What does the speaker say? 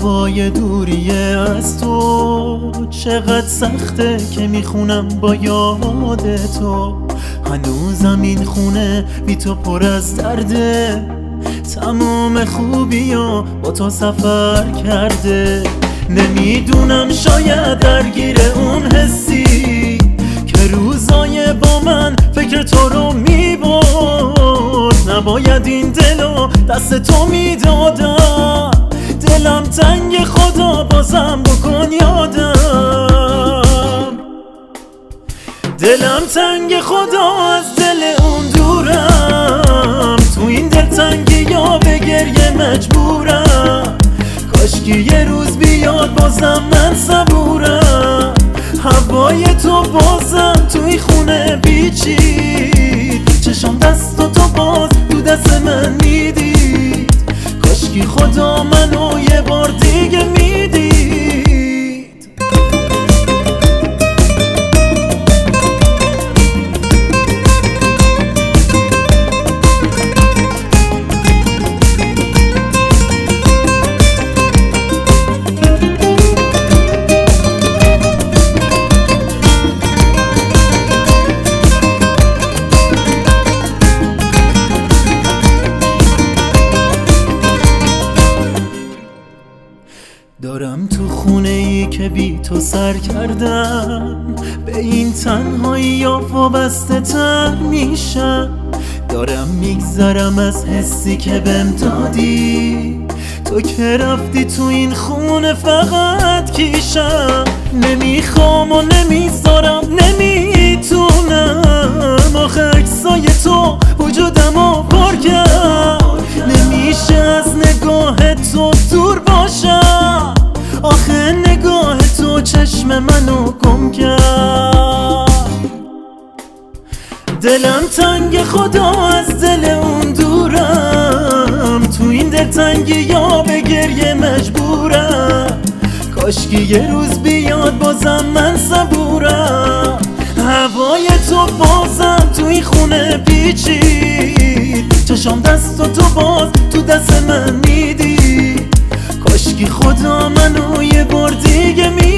هوای دوریه از تو چقدر سخته که میخونم با یاد تو. هنوزم این خونه بی تو پر از درده، تمام خوبی‌ها با تو سفر کرده. نمیدونم شاید درگیر اون حسی که روزای با من فکر تو رو میبرد. نباید این دلو دست تو میدادم، دلم تنگ خدا بازم بکن یادم. دلم تنگ خدا از دل اون دورم، تو این دل تنگی یا به گریه مجبورم. کاشکی یه روز بیاد بازم من صبورم، هوای تو بازم توی خونه بیچید. چشم دست تو باز تو دست من میدید، کاشکی خدا منو یه بار دیگه میدید. دارم تو خونه ای که بی تو سر کردم، به این تنهایی یا وابسته تر میشم. دارم میگذرم از حسی که بهم دادی، تو که رفتی تو این خونه فقط کیشم. نمیخوام و نمیذارم نمیتونم، آخه عکسای تو وجودمو پر کرد. نمیشه از نگاه تو دور باشم، آخه نگاه تو چشم منو گم کرد. دلم تنگ خدا از دل اون دورم، تو این دل تنگی یا به گریه مجبورم. کاشکی یه روز بیاد بازم من صبورم، هوای تو بازم تو این خونه پیچید. چشم دست تو باز تو دست من میدی، کاشکی خدا منو یه بار دیگه